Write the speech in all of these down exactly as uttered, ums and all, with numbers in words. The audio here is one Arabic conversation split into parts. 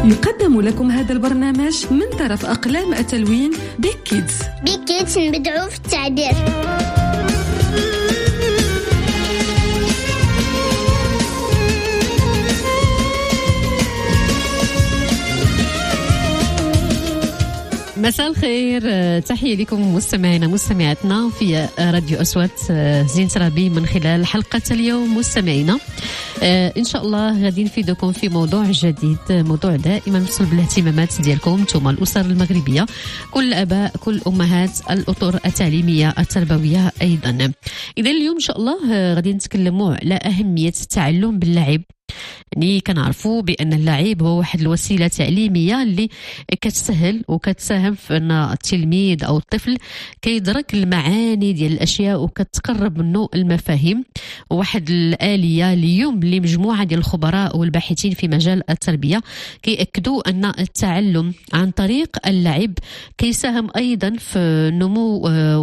يقدم لكم هذا البرنامج من طرف أقلام التلوين بيك كيدز. بيك كيدز نبدعوا في التعبير. مساء الخير، تحية لكم مستمعينا مستمعاتنا في راديو أصوات زين ترابي من خلال حلقة اليوم. مستمعينا إن شاء الله غادي نفيدكم في موضوع جديد، موضوع دائما متصل بالاهتمامات ديالكم نتوما الأسر المغربية، كل الآباء كل أمهات، الأطر التعليمية التربوية أيضا. إذا اليوم إن شاء الله غادي نتكلموا على أهمية التعلم باللعب. يعني كنعرفوا بأن اللعب هو واحد الوسيلة تعليمية اللي كتسهل وكتساهم في أن التلميذ أو الطفل كيدرك المعاني ديال الأشياء وكتقرب منه المفاهيم. واحد الآلية اليوم اللي مجموعة ديال الخبراء والباحثين في مجال التربية كيأكدوا أن التعلم عن طريق اللعب كيساهم أيضا في نمو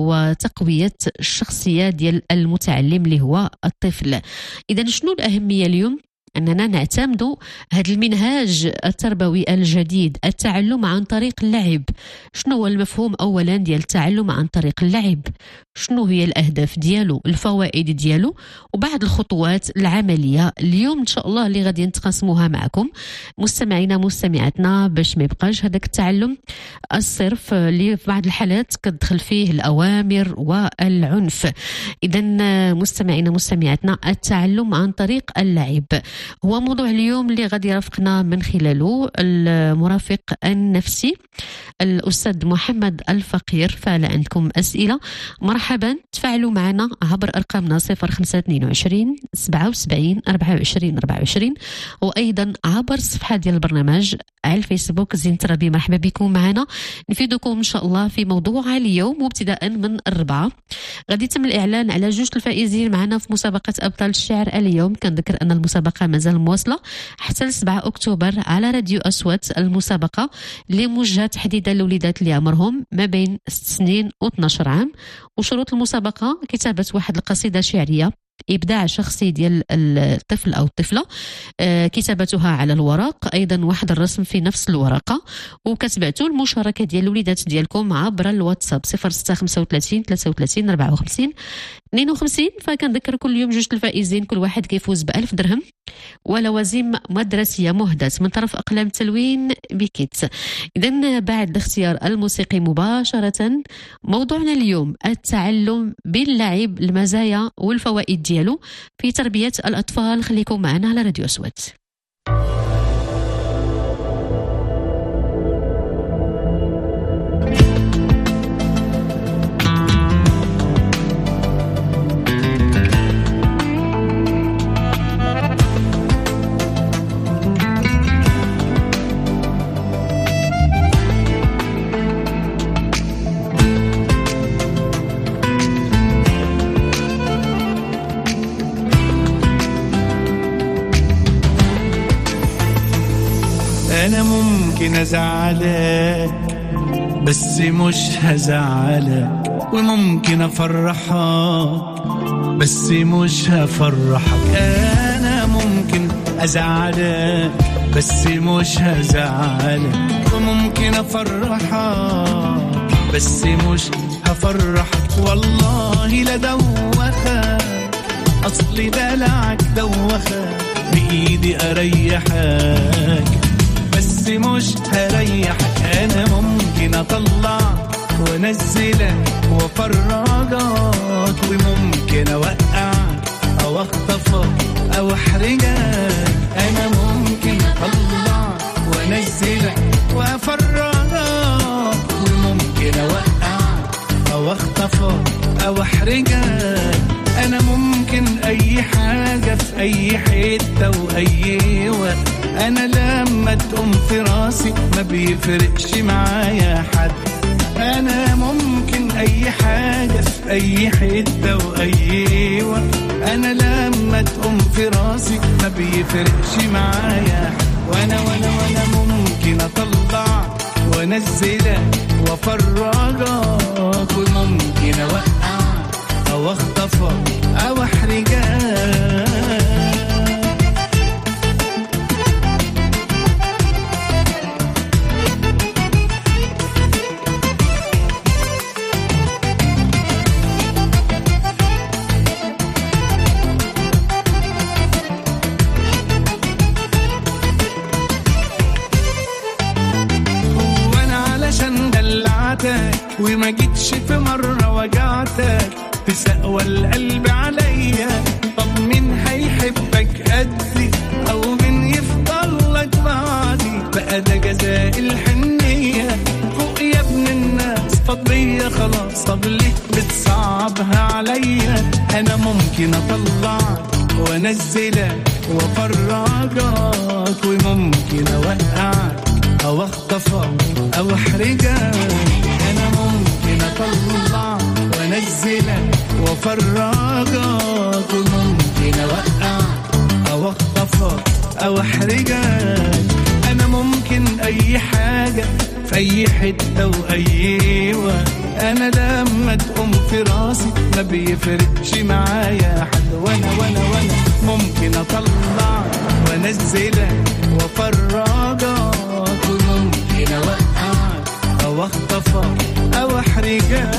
وتقوية الشخصية ديال المتعلم اللي هو الطفل. إذا شنو الأهمية اليوم؟ أننا نعتمد هذا المنهاج التربوي الجديد، التعلم عن طريق اللعب. شنو هو المفهوم أولا ديال التعلم عن طريق اللعب؟ شنو هي الأهداف ديالو، الفوائد ديالو، وبعض الخطوات العملية اليوم إن شاء الله اللي غادي نتقاسموها معكم مستمعينا مستمعاتنا، باش ما يبقاش هذاك التعلم الصرف اللي في بعض الحالات كتدخل فيه الأوامر والعنف. إذا مستمعينا مستمعاتنا، التعلم عن طريق اللعب هو موضوع اليوم اللي غادي يرافقنا من خلاله المرافق النفسي الأستاذ محمد الفقير. فعلا عندكم أسئلة مرحبا، تفاعلوا معنا عبر أرقامنا صفر خمسة اثنين وعشرين سبعة وسبعين أربعة وعشرين أربعة وعشرين، وأيضا عبر الصفحة ديال البرنامج على الفيسبوك زين ترابي. مرحبا بكم معنا، نفيدكم إن شاء الله في موضوع اليوم. وابتداء من الربعة غادي يتم الإعلان على جوج الفائزين معنا في مسابقة أبطال الشعر اليوم. كنذكر أن المسابقة مازال مواصلة حتى سبعة أكتوبر على راديو أصوات. المسابقة اللي موجهة تحديدا لوليدات اللي عمرهم ما بين ست سنين و اثنا عشر عام. وشروط المسابقة كتابة واحد القصيدة شعرية، إبداع شخصي ديال الطفل أو الطفلة، آه كتابتها على الورق، أيضا واحد الرسم في نفس الورقة، وكتبعتوا المشاركة ديال الوليدات ديالكم عبر الواتساب صفر ستة خمسة وثلاثين ثلاثة وثلاثين أربعة وخمسين اثنين وخمسين. فكنذكر كل يوم جوج الفائزين، كل واحد كيفوز بألف درهم ولوازم مدرسية مهداة من طرف أقلام تلوين بكيتس. إذن بعد الاختيار الموسيقي مباشرة موضوعنا اليوم التعلم باللعب، المزايا والفوائد ديالو في تربية الأطفال. خليكم معنا على راديو أصوات. أنا ممكن أزعلك بس مش هزعلك، وممكن أفرحك بس مش هفرحك. أنا ممكن أزعلك بس مش هزعلك، وممكن أفرحك بس مش هفرحك. والله لا دوخك، أصلي دلعك دوخك، بإيدي أريحك بس مش هريحك. أنا ممكن أطلع وأنزلك وأفرجك، وممكن أوقعك أو أخطفك أو أحرجك. أنا ممكن أطلع وأنزلك وأفرجك، وممكن أوقعك أو أخطفك أو أحرجك. أنا ممكن أي حاجة في أي حتة وأي وقت. أنا لما تقوم في راسي ما بيفرقش معايا حد. أنا ممكن أي حاجة في أي حتة وأي وقت. أنا لما تقوم في راسي ما بيفرقش معايا حد. وأنا وأنا وأنا ممكن أطلع وأنزلك وأفرجك، وممكن أوقعك أو أخطفك أو أحرجك. بعتك وما جيتش في مرة وجعتك تسقوى القلب عليا. طب مين هيحبك قدي أو مين يفضل لك بعدي؟ بقى ده جزاء الحنية فوق يا ابن الناس فضية خلاص. طب ليه بتصعبها عليا؟ أنا ممكن أطلعك وأنزلك وأفرجك وممكن أوقعك أو أخطفك أو أحرجك. أنا ممكن أطلعك وأنزلك وأفرجك وممكن أوقعك أو أخطفك أو أحرجك. أنا ممكن أي حاجة في أي حتة وأي وقت. أنا لما تقوم في راسي ما بيفرقش معايا حد. وأنا وأنا وأنا ممكن أطلعك وأنزلك وأفرجك وممكن أوقعك أو أخطفك أو أحرجك.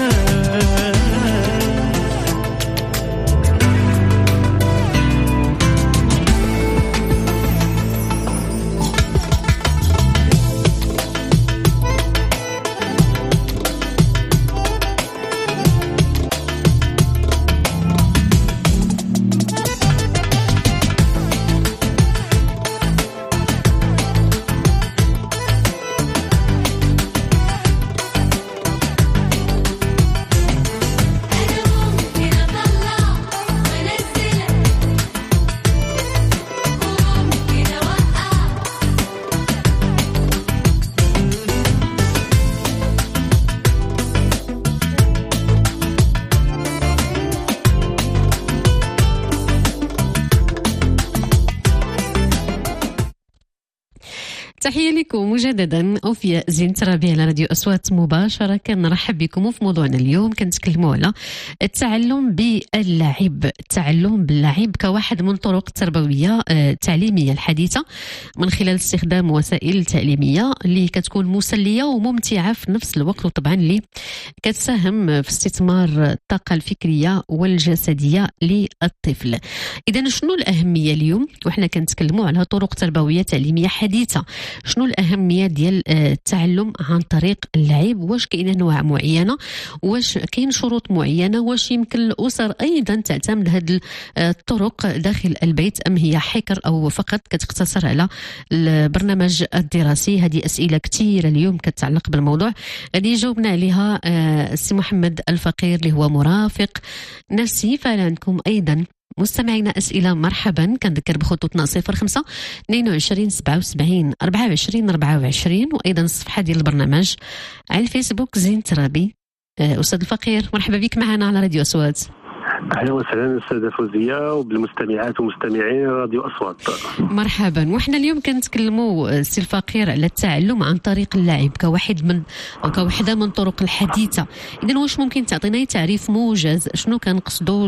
تحية لكم مجددا أوفياء زين ترابي على راديو أصوات مباشرة. كنرحب بكم وفي موضوعنا اليوم كنتكلموا على التعلم باللعب. التعلم باللعب كواحد من طرق التربوية التعليمية الحديثة من خلال استخدام وسائل تعليمية اللي كتكون مسلية وممتعة في نفس الوقت، وطبعا اللي كتساهم في استثمار الطاقة الفكرية والجسدية للطفل. إذا شنو الأهمية اليوم وإحنا كنتكلموا على طرق تربوية تعليمية حديثة؟ شنو الأهمية ديال التعلم عن طريق اللعب؟ واش كاين أنواع معينة؟ واش كاين شروط معينة؟ واش يمكن الأسر أيضا تعتمد هذه الطرق داخل البيت أم هي حكر أو فقط كتقتصر على البرنامج الدراسي؟ هذه أسئلة كثيرة اليوم كتتعلق بالموضوع غادي يجاوبنا عليها السي محمد الفقير اللي هو مرافق نفسي. فعندكم أيضا مستمعينا أسئلة مرحبا. كنذكر بخطوطنا صفر خمسة اثنين وعشرين سبعة وسبعين أربعة وعشرين أربعة وعشرين، وأيضا الصفحة ديال البرنامج على الفيسبوك زين ترابي. أستاذ الفقير مرحبا بك معنا على راديو أصوات. أهلا وسهلا أستاذة فوزية وبالمستمعات ومستمعين راديو أصوات. مرحبا. وإحنا اليوم كنتكلموا سي الفقير على التعلم عن طريق اللعب كواحد من أو كوحدة من طرق الحديثة. إذن واش ممكن تعطينا تعريف موجز شنو كنقصدوا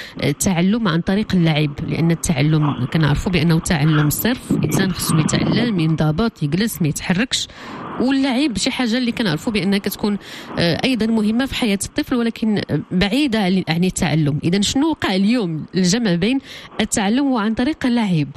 التعلم عن طريق اللعب؟ لأن التعلم كنعرفوا بأنه تعلم صرف، الإنسان خصو يتعلم ينضبط يجلس ما يتحركش، واللعب شي حاجة اللي كنعرفوا بأنها كتكون أيضا مهمة في حياة الطفل ولكن بعيدة عن التعلم. إذن شنو وقع اليوم الجمع بين التعلم وعن طريق اللعب؟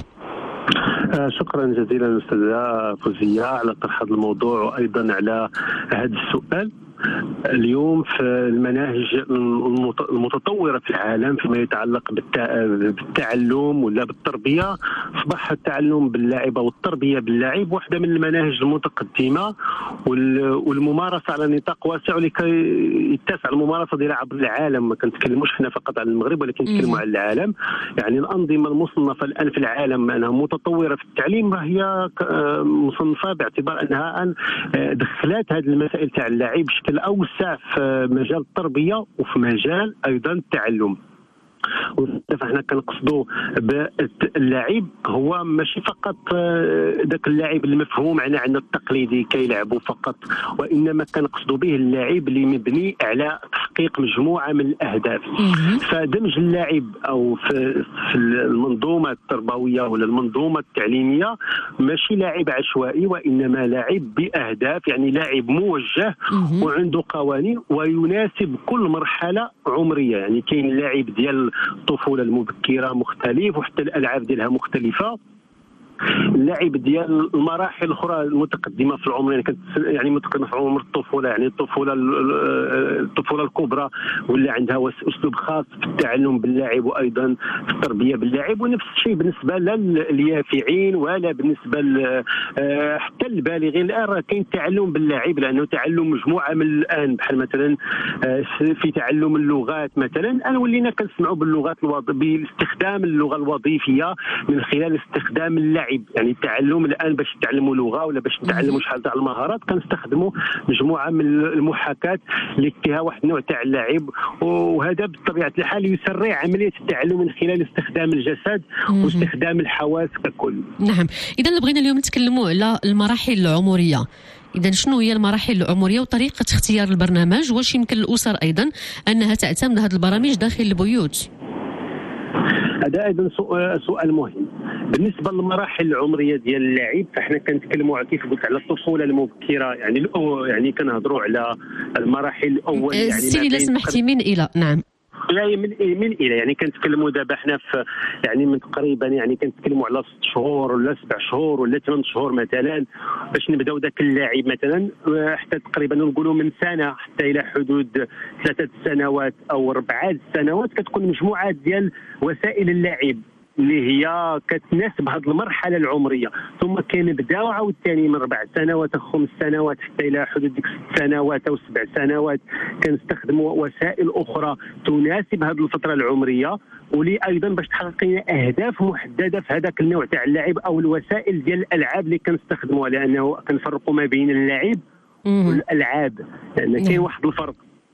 شكرا جزيلا أستاذة فوزية على طرح هذا الموضوع وأيضا على هذا السؤال. اليوم في المناهج المتطورة في العالم فيما يتعلق بالتعلم ولا بالتربية، أصبح التعلم باللعب أو التربية باللعب واحدة من المناهج المتقدمة والممارسة على نطاق واسع لكي يتسع الممارسة ديالها عبر العالم. ما كنتكلموش احنا فقط على المغرب ولكن نتكلموا على العالم. يعني الأنظمة المصنفة الآن في العالم أنها متطورة في التعليم هي مصنفة باعتبار أنها دخلت هذه المسائل تاع اللعب بشكل أوسع في مجال التربية وفي مجال أيضا التعلم. فاحنا كنقصدوا باللاعب هو ماشي فقط ذاك اللاعب المفهوم عنا عندنا التقليدي كيلعبوا فقط، وانما كنقصدوا به اللاعب اللي مبني على تحقيق مجموعه من الاهداف. فدمج اللاعب او في المنظومه التربويه ولا المنظومه التعليميه ماشي لاعب عشوائي وانما لاعب باهداف، يعني لاعب موجه وعنده قوانين ويناسب كل مرحله عمريه. يعني كاين اللاعب ديال الطفوله المبكره مختلف وحتى الالعاب ديالها مختلفه، اللعب ديال المراحل الاخرى المتقدمه في العمر، يعني كانت يعني متقدمه في عمر الطفوله، يعني الطفوله الطفوله الكبرى، ولا عندها اسلوب خاص في التعلم باللعب وايضا في التربيه باللعب. ونفس الشيء بالنسبه لليافعين ولا بالنسبه حتى البالغين. الان راه كاين تعلم باللعب، لانه تعلم مجموعه من الان بحال مثلا في تعلم اللغات مثلا، انا ولينا كنسمعوا باللغات الوظ... باستخدام اللغه الوظيفيه من خلال استخدام اللعب. يعني التعلم الان باش نتعلموا لغه ولا باش نتعلموا شحال تاع المهارات كنستخدموا مجموعه من المحاكاه اللي فيها واحد النوع تاع اللعب، وهذا بطبيعه الحال يسرع عمليه التعلم من خلال استخدام الجسد واستخدام الحواس ككل. نعم، اذا بغينا اليوم نتكلموا على المراحل العمريه، إذا شنو هي المراحل العمرية وطريقة اختيار البرنامج؟ واش يمكن الأسر أيضا أنها تعتمد هذه البرامج داخل البيوت؟ هذا ايضا سؤال مهم. بالنسبه للمراحل العمريه ديال اللعب فاحنا كنتكلموا كيف قلت على الطفوله المبكره، يعني الأو يعني كنهضروا على المراحل الاول، يعني سيدي لا سمحتي من الى نعم لا من من الى يعني كنتكلموا دابا حنا في يعني من تقريبا يعني كنتكلموا على ست شهور ولا سبع شهور ولا ثمان شهور مثلا باش نبداو ذاك اللاعب مثلا، حتى تقريبا نقولوا من سنه حتى الى حدود ثلاثه سنوات او اربعه سنوات كتكون مجموعه ديال وسائل اللعب اللي هي كتناسب هذه المرحله العمريه. ثم كنبداو عاوتاني من اربع سنوات او خمس سنوات حتى الى حدود ديك ست سنوات او سبع سنوات كنستخدموا وسائل اخرى تناسب هذه الفتره العمريه، ولي ايضا باش تحقق لنا اهداف محدده في هذاك النوع تاع اللعب او الوسائل ديال الالعاب اللي كنستخدموها، لانه كنفرقوا ما بين اللعب والالعاب، لان كاين واحد الفرق،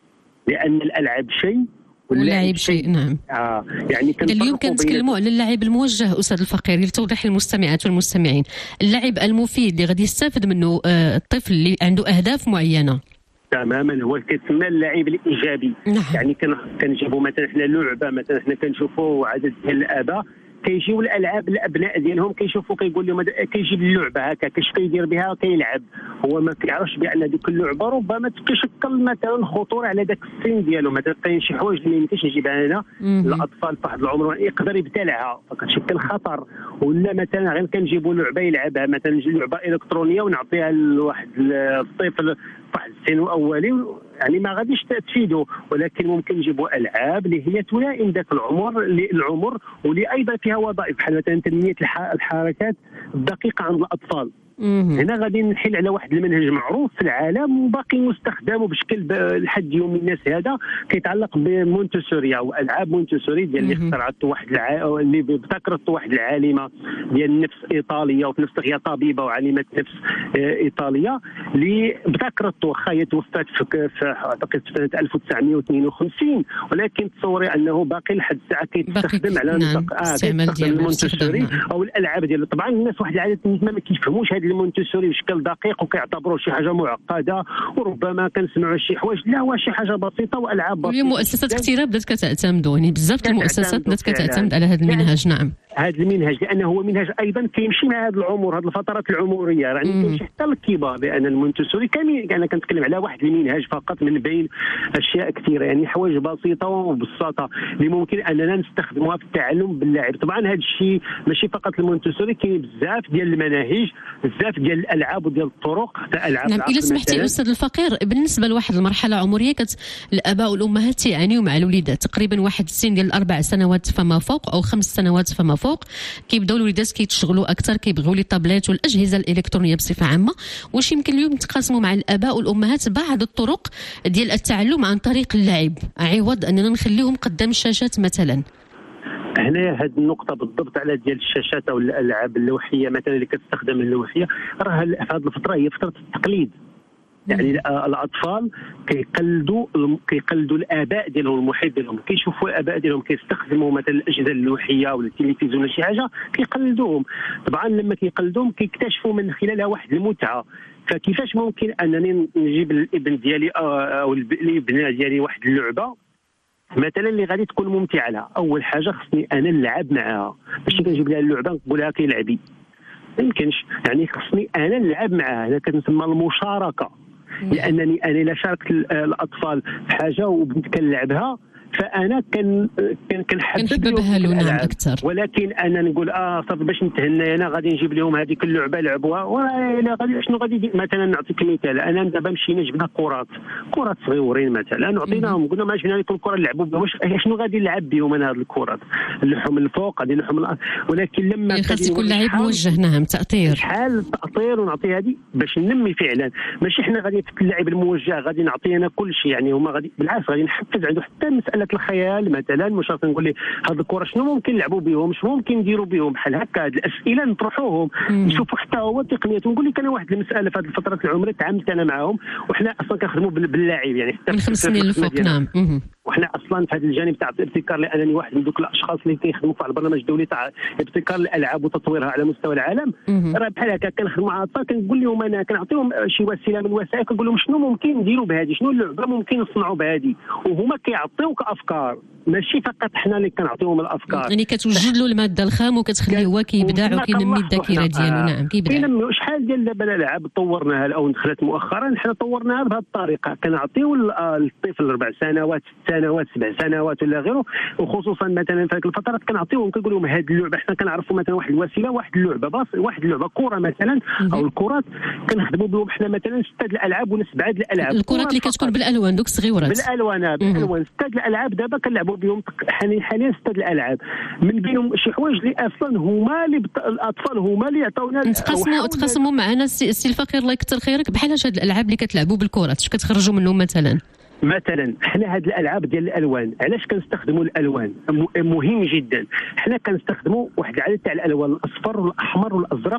لان الالعاب شيء واللعب شيء. نعم. آه يعني اليوم كنتكلموا على اللعب الموجه استاذ الفقير لتوضيح المستمعات والمستمعين، اللعب المفيد اللي غادي يستافد منه آه الطفل اللي عنده اهداف معينه. تماما، هو كيتسمى اللعب الايجابي. نعم. يعني كنجيبوا مثلا حنا لعبه مثلا حنا كنشوفوا عدد ديال الاباء كيجيو الالعاب الابناء ديالهم كيشوفوا كيقول لهم كيجيب اللعبه هكا كاش كيدير بها كيلعب، هو ما كيعرفش بان ديك اللعبه ربما تشكل مثلا خطوره على ذاك السن ديالو. مثلا كاين شي حوايج اللي ما يمكنش نجيبها انا الاطفال في واحد العمر يقدر يبتلعها فكتشكل خطر، ولا مثلا غير كنجيبوا لعبه يلعبها مثلا لعبه الكترونيه ونعطيها لواحد الطفل واحد السن الاولي يعني ما غاديش تفيدوا، ولكن ممكن نجيبوا العاب اللي هي تلائم ذاك العمر العمر واللي ايضا فيها وظائف بحال مثلا تنميه الحركات الدقيقه عند الاطفال. هنا غادي نحل على واحد المنهج معروف في العالم وباقي مستخدم بشكل لحد يوم الناس هذا كيتعلق بمونتسوري او العاب مونتسوري ديال اللي اخترعت واحد الع... اللي ابتكرت واحد العالمه ديال النفس ايطاليه، وفي نفس هي طبيبه وعالمه نفس ايطاليه اللي ابتكرت واخا هي توفات في اعتقد في سنه ألف وتسعمائة واثنين وخمسين، ولكن تصوري انه باقي لحد الساعه كيتستخدم على نطاق استعمال ديال المونتسوري او الالعاب ديال. طبعا الناس واحد العاده ما كيفهموش هذا المونتسوري بشكل دقيق وكيعتبروه شي حاجه معقده، وربما كنسمعوا شي حوايج لا هو شي حاجه بسيطه والعاب بسيطه. اليوم مؤسسات كثيره بدات كتعتمدوا، يعني بزاف المؤسسات بدات كتعتمد على هذا المنهج. نعم، هذا المنهج لانه هو منهج ايضا كيمشي مع هذا العمر، هذه الفترات العمريه يعني كيمشي حتى للكبار، لان المونتسوري كامل انا كنتكلم على واحد المنهج فقط من بين اشياء كثيره، يعني حوايج بسيطه وبساطه اللي ممكن اننا نستخدموها في التعلم باللعب. طبعا هذا الشيء ماشي فقط المونتسوري، كاين بزاف ديال المناهج بزاف ديال الالعاب وديال الطرق حتى العاب. نعم، الا سمحتي استاذ الفقير، بالنسبه لواحد المرحله عمريه كت الاباء والامهات تيعانيوا مع الوليدات تقريبا واحد السن ديال اربع سنوات فما فوق او خمس سنوات فما فوق، كيبداو الوليدات كيتشغلوا اكثر، كيبغيو لي طابلات والاجهزه الالكترونيه بصفه عامه. واش يمكن اليوم نتقاسموا مع الاباء والامهات بعض الطرق ديال التعلم عن طريق اللعب عوض اننا نخليهم قدام الشاشات مثلا؟ هنا هذه النقطه بالضبط على ديال الشاشات او الالعاب اللوحيه مثلا اللي كتستخدم اللوحيه، راه في هذه الفتره هي فتره التقليد. يعني الاطفال كيقلدوا كيقلدوا الاباء ديالهم المحيط ديالهم، كيشوفوا الاباء ديالهم كيستخدموا مثلا الاجهزه اللوحيه ولا التلفزيون ولا شي حاجه كيقلدوهم. طبعا لما كيقلدوهم كيكتشفوا من خلالها واحد المتعه. فكيفاش ممكن انني نجيب الابن ديالي او الابنه ديالي واحد اللعبه مثلا اللي غادي تكون ممتعه لها؟ اول حاجه خصني انا نلعب معها، ماشي كنجيب لها اللعبه نقول لها كيلعبي، ما يمكنش. يعني خصني انا نلعب معها، هذا كتسمى المشاركه، لانني انا الا شاركت الاطفال في حاجه وبنت كنلعبها فانا كان كان كنحببها لهم اكثر. ولكن انا نقول اه صافي باش نتهنى انا غادي نجيب لهم هذيك اللعبه لعبوها، ولا غادي شنو غادي مثلا نعطيك مثال. انا دابا مشينا جبنا كرات كرات صغيورين مثلا نعطيناهم، قلنا ما جبنا لكم الكره نلعبوا بها، واش شنو غادي نلعب بهم انا هذه الكرات اللحم الفوق غادي اللحم الارض. ولكن لما خاص يكون لاعب موجه، نعم تاثير شحال التاثير ونعطي هذه باش ننمي فعلا. ماشي حنا غادي في اللاعب الموجه غادي نعطي انا كل شيء، يعني هما غادي بالعكس غادي نحفز عنده حتى مساله الخيال مثلا. مش شرط نقول لي هذه الكره شنو ممكن نلعبوا بهم، شنو ممكن نديروا بهم بحال هكا. هذه الاسئله نطرحوهم نشوفوا حتى هو تقنيات. ونقول لك انا واحد المساله في هذه الفتره العمريه تعاملت انا معاهم، وحنا اصلا كنخدموا باللاعب يعني حتى من خمس سنين الفوق. نعم وحنا اصلا في هذا الجانب تاع الابتكار، لانني واحد من دوك الاشخاص اللي كيخدموا في البرنامج الدولي تاع ابتكار الالعاب وتطويرها على مستوى العالم. راه بحال هكا كنخدموا مع الاطفال، كنقول لهم انا كنعطيهم شي وسيله من الوسائل، كنقول لهم شنو ممكن نديروا بهذه، شنو اللعبه ممكن نصنعوا بهذه، وهما كيعطيوك افكار ماشي فقط حنا اللي كنعطيوهم الافكار. يعني كتوجد له الماده الخام وكتخليه هو كيبدع وكينمي الذاكره ديالو. نعم كيبدع. كاين شحال ديال دابا الالعاب طورناها او دخلت مؤخرا حنا طورناها بهذه الطريقه. كنعطيو للطفل اربع سنوات ست سنوات سبع سنوات ولا غيره، وخصوصا مثلا في هذيك الفترات كنعطيوهم كنقول لهم هذه اللعبه حنا كنعرفوا مثلا واحد الوسيله واحد اللعبه باص واحد اللعبه كره مثلا او الكرات كنخدموا بهم حنا مثلا سته الالعاب ولا سبعه الالعاب. الكرات اللي كتكون بالالوان دوك الصغيورات بالالوان بالالوان سته الالعاب دابا كنلعبوا بهم حاليا سته الالعاب، من بينهم شي حوايج اللي اصلا هما اللي بت... الاطفال هما اللي يعطونا. تقسموا تقسموا معنا السي الفقير الله يكثر خيرك بحال هاد الالعاب اللي كتلعبوا بالكرات اش كتخرجوا منهم مثلا؟ مثلا حنا هاد الالعاب ديال الالوان علاش كنستخدموا الالوان مهم جدا. حنا كنستخدموا واحد العدد تاع الالوان الاصفر والاحمر والازرق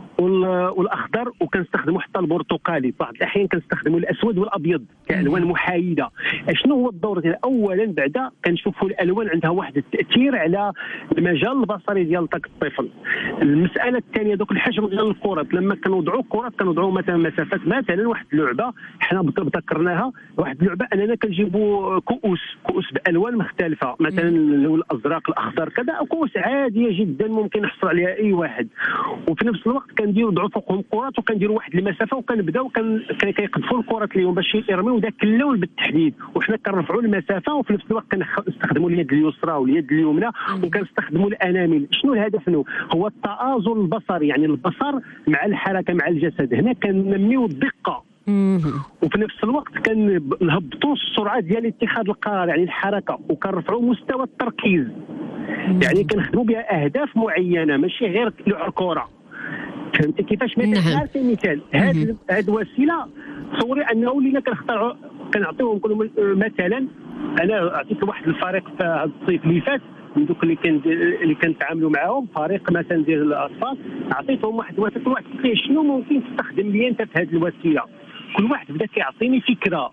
والاخضر، وكنستخدموا حتى البرتقالي، بعض الاحيان كنستخدموا الاسود والابيض كالوان محايده. شنو هو الدور ديالها؟ اولا بعدا كنشوفوا الالوان عندها واحد التاثير على المجال البصري ديال ذاك الطفل. المساله الثانيه دوك الحجم ديال الكرات، لما كنوضعوا الكرات كنوضعوا مثلا مسافات، مثلا واحد اللعبه حنا ذكرناها واحد اللعبه اننا كنجيبوا كؤوس كؤوس بالوان مختلفه، مثلا اللون الازرق الاخضر كذا، كؤوس عاديه جدا ممكن يحصل عليها اي واحد، وفي نفس الوقت كنديروا نضعوا فوقهم كرات وكنديروا واحد المسافه وكنبداو كيقذفوا الكرات ليهم باش يرميو ذاك اللون بالتحديد، وحنا كنرفعوا المسافه وفي نفس الوقت كنستخدموا اليد اليسرى واليد اليمنى وكنستخدموا الانامل. شنو الهدف منه؟ هو التآزر البصري، يعني البصر مع الحركه مع الجسد. هنا كننميو الدقه وفي نفس الوقت كنهبطوا السرعه ديال اتخاذ القرار يعني الحركه، وكنرفعوا مستوى التركيز، يعني كنخدموا بها اهداف معينه ماشي غير الكره. فهمتي كيفاش؟ مثلا في مثال هذه هذه الوسيله تصوري انه ولينا كنختاروا كنعطيوهم كل مثلا. انا عطيت واحد الفريق في هذا الصيف اللي فات من دوك اللي كان اللي كنتعاملوا معاهم فريق مثلا ديال الاطفال، عطيتهم واحد الوسيله كل واحد قال شنو ممكن تستخدم لي انت في هذه الوسيله. كل واحد بدا كيعطيني فكره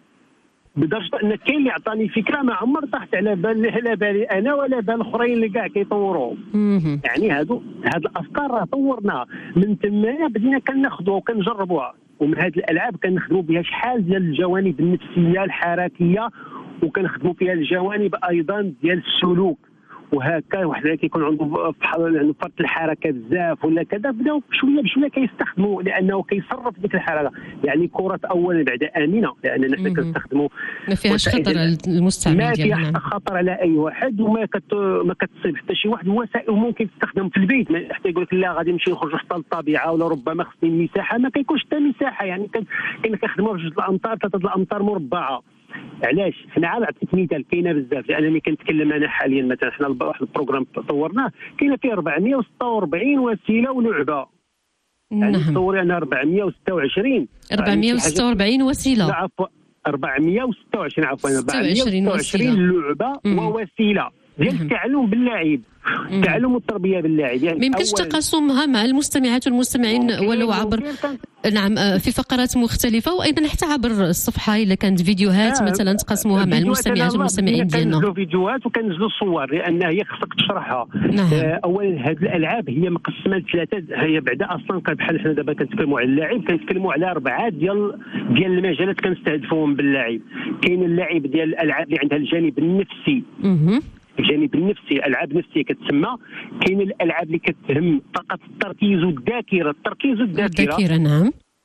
بدرجه ان كاين اللي عطاني فكره ما عمر طاحت على بال على بالي انا ولا بال الاخرين اللي كاع كيطوروا. يعني هادو هاد الافكار راه طورناها من تما بدينا كناخذوها وكنجربوها، ومن هاد الالعاب كنخدموا بها شحال ديال الجوانب النفسيه الحركيه، وكنخدموا فيها الجوانب ايضا ديال السلوك. وهكا واحد اللي كيكون عنده بحال يعني فرط الحركه بزاف ولا كذا بداو بشويه بشويه كيستخدموا لانه كيصرف ديك الحركه. يعني كره اولا بعد امنه لاننا حنا كنستخدموا ما فيهاش خطر على المستعمل ما ديالنا، فيها خطر على اي واحد، وما كت ما كتصيب حتى شي واحد. وسائل ممكن تستخدم في البيت، حتى يقول لك لا غادي نمشي نخرج حتى للطبيعه ولا ربما خصني مساحه، ما كيكونش حتى مساحه. يعني كاين كنخدموا في جوج الامتار ثلاثه الامتار مربعه. علاش؟ حنا عاد عطيت مثال كاينه بزاف، لانني كنتكلم انا حاليا مثلا حنا واحد البروغرام طورناه كاينه فيه أربعمائة وستة وأربعين وسيله ولعبه. يعني تصوري انا أربعمائة وستة وعشرين أربعمائة وستة وأربعين وسيله عفوا أربعمائة وستة وعشرين عفوا أربعمائة وستة وعشرين لعبه ووسيله ديال التعلم باللاعب، التعلم والتربيه باللاعب. يعني ما يمكنش تقاسمها مع المستمعات والمستمعين ولو عبر نعم في فقرات مختلفه، وايضا حتى عبر الصفحه الا كانت فيديوهات آه مثلا تقاسموها مع المستمعات والمستمعين ديالنا. كنزلوا فيديوهات وكنزلوا صور لان هي خصك تشرحها. نعم. آه اولا هذه الالعاب هي مقسمه لثلاثه، هي بعدا اصلا بحال حنا دابا كنتكلموا على اللاعب كنتكلموا على اربعه ديال ديال المجالات كنستهدفوهم باللاعب. كاين اللاعب ديال الالعاب اللي عندها الجانب النفسي، الجانب النفسي العاب نفسيه كتسمى. كاين الالعاب اللي كتهم فقط التركيز والذاكره، التركيز والذاكره الذاكره نعم.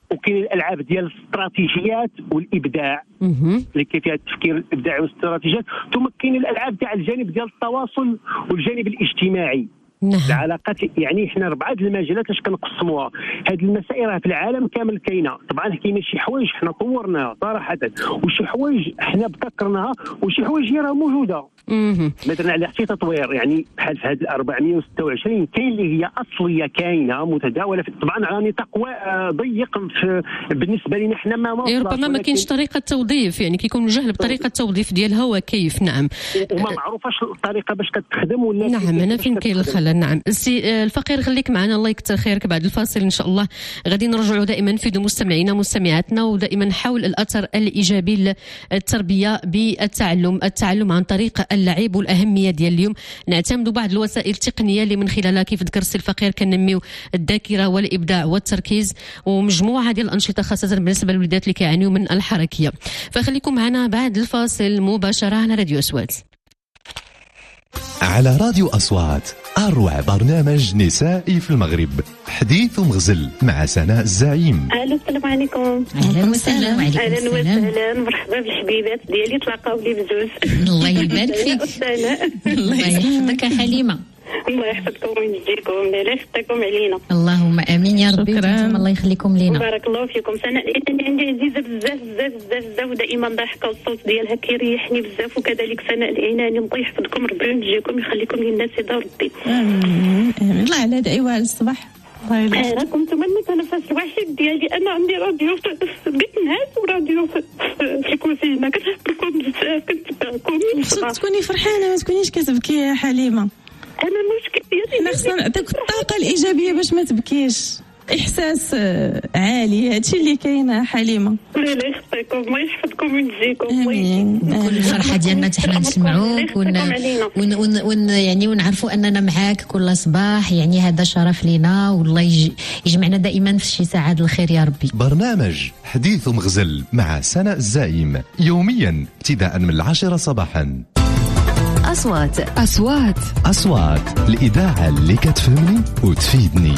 وكاين الالعاب ديال الاستراتيجيات والابداع اللي كاين فيها التفكير الابداعي والاستراتيجيات، ثم كاين الالعاب تاع الجانب ديال التواصل والجانب الاجتماعي. نعم. العلاقات، يعني حنا ربعه المجالات اش كنقسموها. هذه المسائل في العالم كامل كاينه، طبعا كاين شي حوايج حنا طورناها صراحه، وشي حوايج حنا ابتكرناها، وشي حوايج راه موجوده مثلا على حتى تطوير. يعني بحال في هذه أربعمية وستة وعشرين كاين اللي هي اصليه كاينه متداوله طبعا على نطاق ضيق بالنسبه لنا حنا. ما ربما ما كاينش طريقه توظيف، يعني كيكون جهل بطريقه التوظيف ديالها وكيف. نعم. وما معروفاش الطريقه باش كتخدم ولا. نعم، هنا فين كاين الخلل. نعم. السي الفقير خليك معنا، الله يكثر خيرك. بعد الفاصل ان شاء الله غادي نرجعوا دائما نفيدوا مستمعينا ومستمعاتنا، ودائما حول الاثر الايجابي للتربيه بالتعلم، التعلم عن طريق اللعب والاهميه ديال اليوم. نعتمدوا بعض الوسائل التقنيه اللي من خلالها كيف ذكر السي الفقير كنميو الذاكره والابداع والتركيز، ومجموعه ديال الانشطه خاصه بالنسبه للوليدات اللي كيعانيوا من الحركيه. فخليكم معنا بعد الفاصل مباشره على راديو أصوات. على راديو أصوات أروع برنامج نسائي في المغرب، حديث ومغزل مع سناء الزعيم. الو السلام عليكم. اهلا وسهلا. اهلا وسهلا، مرحبا بالحبيبات ديالي، تلاقاو لي بجوج. الله يبارك فيك. الله يحفظك يا حليمه. الله يحفظكم ويجزيكم، لا يخطيكم علينا. اللهم امين يا ربي. الله يخليكم لينا. بارك الله فيكم. سناء اللي عندي عزيزه بزاف بزاف بزاف بزاف، ودائما ضاحكه والصوت ديالها كيريحني بزاف، وكذلك سناء العناني. الله يحفظكم، ربي ينجيكم، يخليكم للناس يدا ربي. امين امين. الله على دعوة الصباح. الله راكم تمنيت انا فاس الوحيد ديالي، انا عندي راديو في بيت الناس وراديو في الكوزينه، كنحبكم بزاف، كنتبعكم. خصك تكوني فرحانه، ما تكونيش كتبكي يا حليمه. انا المشكل ديالي حنا خصنا نعطيك الطاقه الايجابيه باش ما تبكيش، احساس عالي، هادشي اللي كاين حليمه. لا لا يخطيكم، الله يحفظكم ويجزيكم. امين. كل الفرحه ديالنا حنا نسمعوك ون... ون... ون... ون... يعني ونعرفوا اننا معاك كل صباح، يعني هذا شرف لينا، والله يج... يجمعنا دائما في شي ساعات الخير يا ربي. برنامج حديث ومغزل مع سناء الزعيم يوميا ابتداء من العاشرة صباحا. أصوات أصوات أصوات الإذاعة اللي كتفهمني وتفيدني.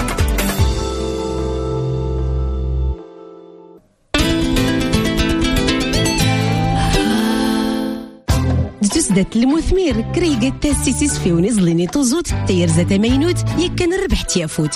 تسدت المثمير كريقة تاسيسيس في ونزلني طوزوت تير زتا مينوت يكن ربح تيافوت.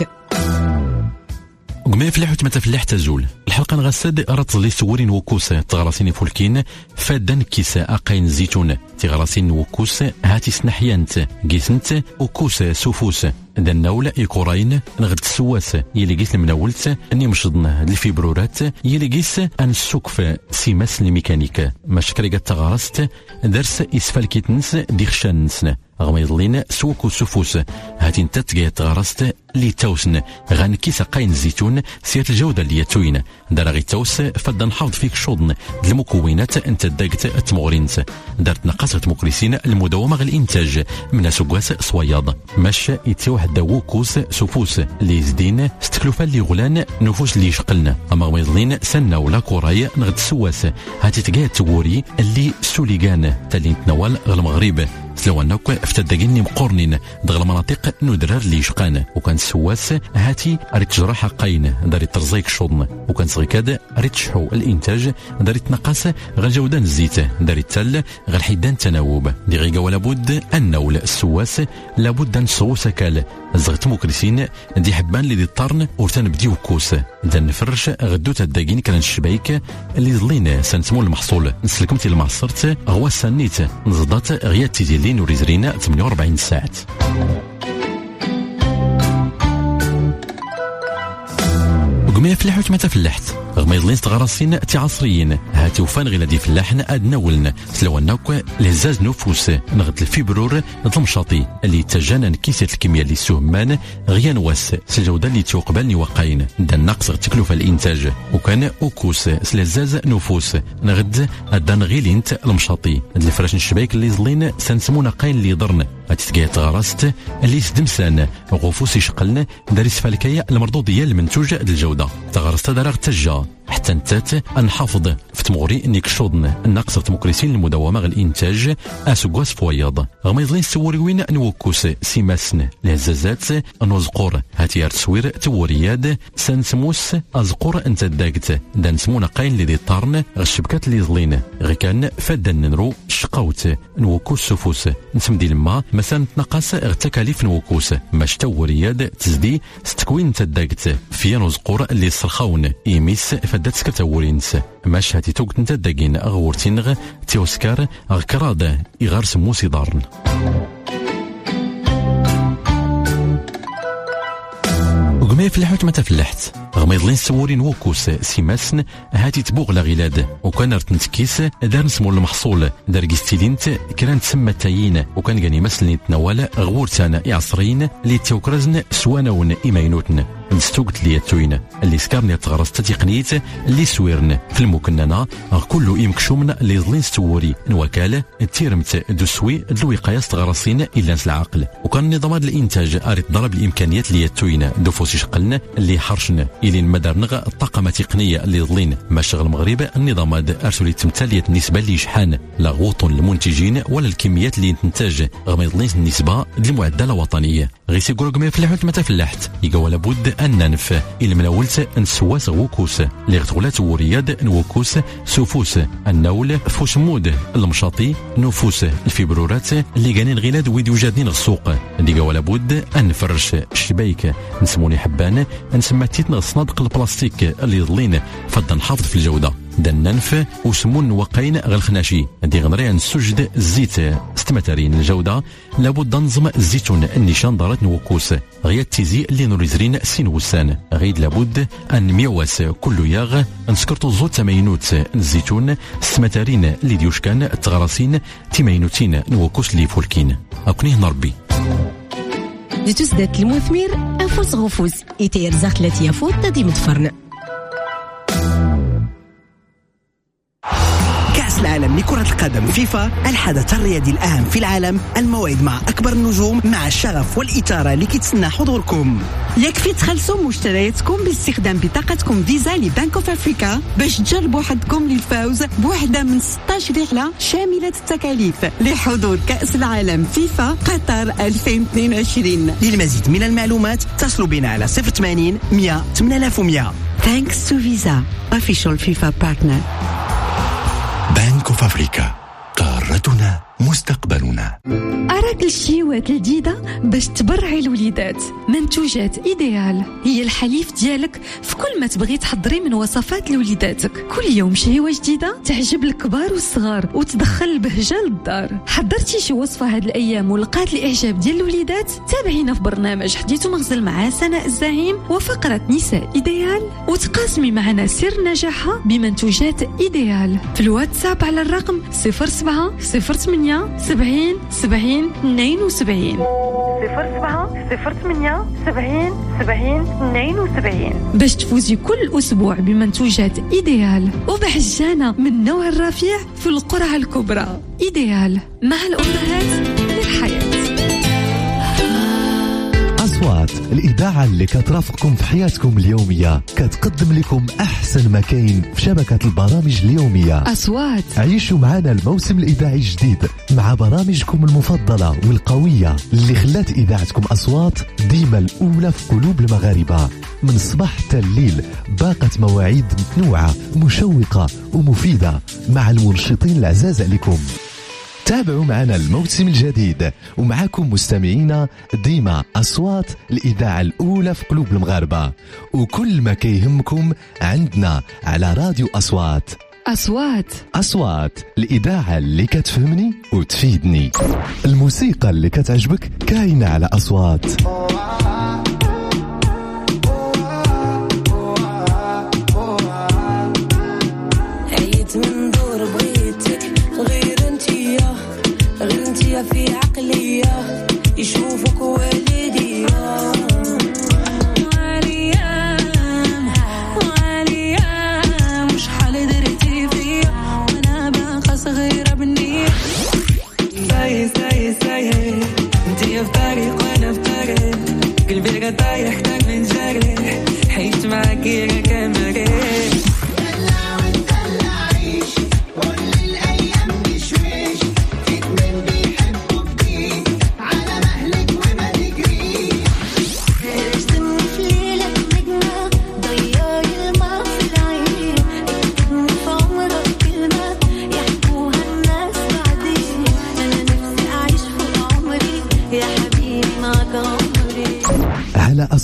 قمي فلاح وتمتا فلاح تزول الحلقه نغسد رطلي سورين وكوس تغراسين فولكين فادن كيسا اقين زيتون تغراسين وكوس هاتي سنحيانت قيسنت وكوس سوفوس دناول يكوراين نغد السواس يلي قيس المناولت اني مشضنا الفيبرورات يلي قيس ان السقف سيماس الميكانيك مشكريقة تغرست درس اسفل كيتنس ديخشان نسنا غميضلين سوكو سوفوس هاتي انت تقايا تغرست لي توسن غان كيسا قاين زيتون سيات الجودة اللي يتوين دارغي توس فدا نحافظ فيك شوضن المكونات انت داقت تمغرينت دارت نقاصة مكرسين المداومة غير الانتاج من سكواس صوياض ماش يتيوح داوكوس سوفوس اللي يزدين ستكلوفا اللي غلان نفوس اللي يشقلنا اما غميضلين سنة ولا كوراي نغد سواس هاتي تقايا توري اللي سوليغان تالي نتناول غير المغرب سلو انك فتدقيني مقورنين دغ المناطق ندرار اللي يشقان وكان سواس هاتي ريت جراحة قاين داري ترزيك شوضن وكان صغيكاد ريت شحو الانتاج داري تنقص غير جودان الزيت داري تل غير حيدان تناوب دي غيقا ولا بد النول السواس لابد ان صوص كال زغت مكرسين دي حبان اللي دي الطرن ورتان بديو كوس دا نفرش غدو تدقين كان الشبايك اللي ظلين سنتمو المحصول نسلكمتي المعصرت غوا سنيت نزضات غيات ديالين وريزرينا ثمانية وأربعين ساعة. قمي فلاح وتمتا فلاحت غما يضلين تغراسين تي عصريين هاتي وفان غير دي فلاحنا ادنا ولنا سلو انك لهزاز نفوس نغد الفيبرور المشاطي اللي تجانا كيسة الكمية اللي سهمان غيان واس سجودة اللي توقبالني وقاين دا النقص تكلفة الانتاج وكان اوكوس سلازاز نفوس نغد ادان غيلينت المشاطي الفراش الشبايك اللي زلين سنسمونا قاين اللي ضرن هاتي تغرست اللي سدمسان غفوس يشقلنا داري سفالكايا المردودية المنتوجة الجودة تغرست دارغ تجا حتى نتات نحافظ في تمغري نيك شوضن ناقص تمكريسين المداومه غير الانتاج اسكواس فوياض غميضلين سوري وين نوكوس سيماسن الهزازات نوزقور هاتيار تصوير تورياد سنسموس ازقور انت داكت دان سمونا قاين لي دي طارن الشبكات اللي ظلين غي كان فدان نرو شقاوت نوكوس سفوس نسمدي لما مثلا تنقص تكاليف نوكوس ماش تورياد تزدي ستكوين انت داكت في نوزقور اللي صرخاون ايميس فدات سكتاورينس ماش هاتي توقت انت داكين اغورتينغ تيوسكار غكراد إغار سموسي دارن وقمي فلحوت ما تفلحت غميضلين سورين وكوس سيماسن هاتي تبوغ لا غلاد وكان رتنتكيس دار نسمو المحصول دار كيستيلينت كران تسمى تايين وكان غاني مسلني تناول غورتانا يعصرين اللي توكرزن سواناون إيماينوتن نستوقت لي التوين اللي سكرني تغرس تقنيت اللي سويرن في المكننه كله يمكشومن اللي ظلين ستوري نوكاله تيرمت دوسوي الوقايه تغرسين الا العقل وكان نظام الانتاج اريد ضرب الامكانيات اللي التوين دوفوسي شقلنا اللي حرشنا الى المدارنغ الطاقم التقنيه اللي ظلين ما شغل المغرب النظام ارسلي تمثاليه النسبه اللي يشحن لا غوطون المنتجين ولا الكميات اللي تنتج غميضلين النسبه للمعدل الوطنيه غير سيقولوا ما فلحت متى فلحت يقول لابد ان ننف الى مناولت نسواس وكوس اللي غتغلات ورياد نوكوس سفوس النول فوس مود المشاطي نفوس الفبرورات اللي كانين غيلاد ويد وجادين السوق اللي قال لابد ان نفرش الشبايك نسموني حبان نسمى تيتنا صنادق البلاستيك اللي ظلين فدا نحافظ في الجوده دان ننف وسمون وقين غالخناشي دي غنري نسجد الزيت ستمترين الجوده لابد نظم الزيتون النيشان دارت نوكوس غيا تيزي اللي نوريزرين سين وسان غيد لابد ان ميواس كل ياغ نسكرتو زوت تماينوت الزيتون ستمترين اللي ديوشكان تغراسين تماينوتين نوكوس لي فولكين اكنيه نربي دي تسدات المثمر انفوس غفوز يتير زاخت التي يفوت تدي متفرن العالم لكرة القدم فيفا الحدث الرياضي الأهم في العالم الموعد مع أكبر النجوم مع الشغف والإثارة اللي كيتسنى حضوركم يكفي تخلصوا مشترياتكم باستخدام بطاقتكم فيزا لبنك اوف افريكا باش تجربوا حظكم للفوز بوحدة من ستة عشر رحلة شاملة التكاليف لحضور كأس العالم فيفا قطر ألفين واثنين وعشرين. للمزيد من المعلومات اتصلوا بنا على صفر ثمانين مية ثمانية آلاف ومية. Thanks to Visa, official FIFA partner. بنك اوف افريكا قارتنا مستقبلنا. أراك الشيوات الجديدة باش تبرعي الوليدات. منتوجات إيديال هي الحليف ديالك في كل ما تبغي تحضري من وصفات لوليداتك. كل يوم شهيوة جديدة تعجب الكبار والصغار وتدخل البهجة للدار. حضرتي شي وصفة هاد الأيام ولقات الإعجاب ديال الوليدات؟ تابعينا في برنامج حديث ومغزل مع سناء الزعيم وفقرة نساء إيديال وتقاسمي معنا سر نجاحها بمنتوجات إيديال في الواتساب على الرقم صفر سبعة صفر ثمانية سبعين سبعين اثنين وسبعين صفر سبعة صفر ثمانية سبعين سبعين اثنين وسبعين باش تفوزي كل أسبوع بمنتوجات إيديال وبحجانة من نوع الرفيع في القرعة الكبرى. إيديال مع الأمهات للحياة. أصوات الإذاعة اللي كترافقكم في حياتكم اليومية كتقدم لكم أحسن ما كاين في شبكة البرامج اليومية. أصوات عيشوا معنا الموسم الإذاعي الجديد مع برامجكم المفضلة والقوية اللي خلات إذاعتكم أصوات ديما الأولى في قلوب المغاربة. من الصباح حتى الليل باقت مواعيد متنوعة مشوقة ومفيدة مع المنشطين العزاز عليكم. تابعوا معنا الموسم الجديد ومعاكم مستمعينا ديما أصوات الإذاعة الأولى في قلوب المغاربة وكل ما كيهمكم عندنا على راديو أصوات. أصوات أصوات الإذاعة اللي كتفهمني وتفيدني. الموسيقى اللي كتعجبك كاينة على أصوات. في عقلية يشوفك والدي وعليا وعليا مش حال درتي فيا وانا باقى صغيرة بالنية ساي ساي ساي انتي في طريق وانا في طريق قلبي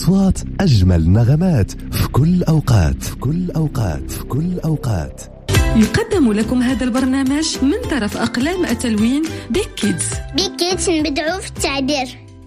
أصوات، أجمل نغمات في كل أوقات في كل أوقات في كل أوقات. يقدم لكم هذا البرنامج من طرف أقلام التلوين بيك كيدز. بيك كيدز نبدعو في التعبير.